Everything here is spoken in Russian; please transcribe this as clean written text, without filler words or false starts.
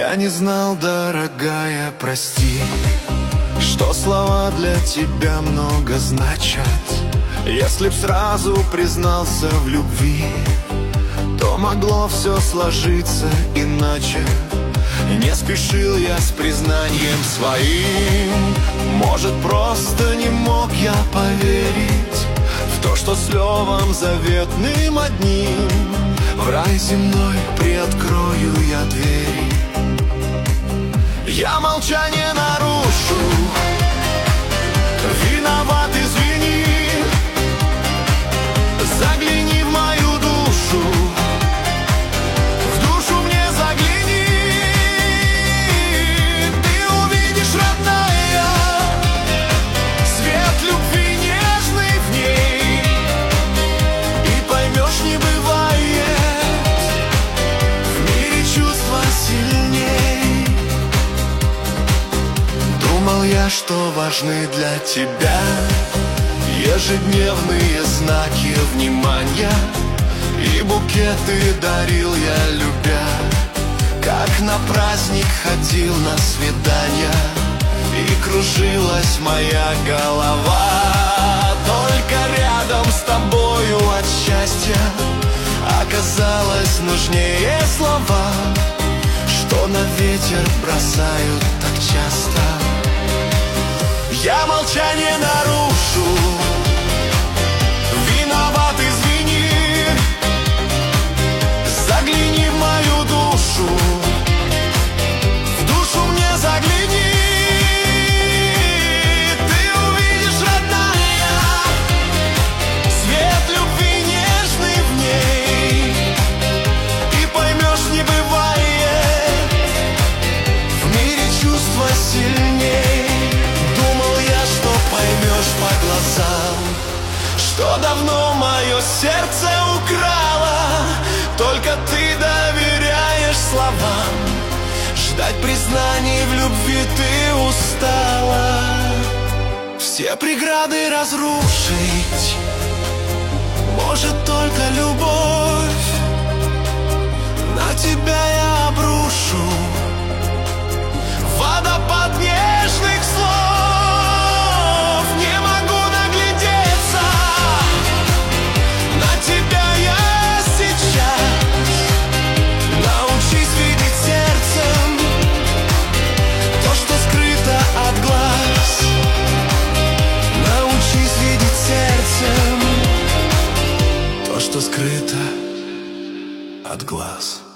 Я не знал, дорогая, прости, что слова для тебя много значат. Если б сразу признался в любви, то могло все сложиться иначе. Не спешил я с признанием своим. Может, просто не мог я поверить в то, что с Левом заветным одним в рай земной приоткрою я двери. Я молчание нарушу, виноват, извини. Загляни в мою душу, в душу мне загляни. Ты увидишь, родная, свет любви нежный в ней, и поймешь, не бывает в мире чувства сильней. Думал я, что важны для тебя ежедневные знаки внимания, и букеты дарил я, любя. Как на праздник ходил на свидания, и кружилась моя голова. Только рядом с тобою от счастья оказалось нужнее слова, что на ветер бросают так часто. Я молчание нарушу, виноват, извини. Загляни в мою душу, в душу мне загляни. Ты увидишь, родная, свет любви нежный в ней, и поймешь, не бывает в мире чувства сильней. Поймешь по глазам, что давно мое сердце украло. Только ты доверяешь словам, ждать признаний в любви ты устала. Все преграды разрушить может только любовь. На тебя я обрушу водопад нежных слов. Что скрыто от глаз.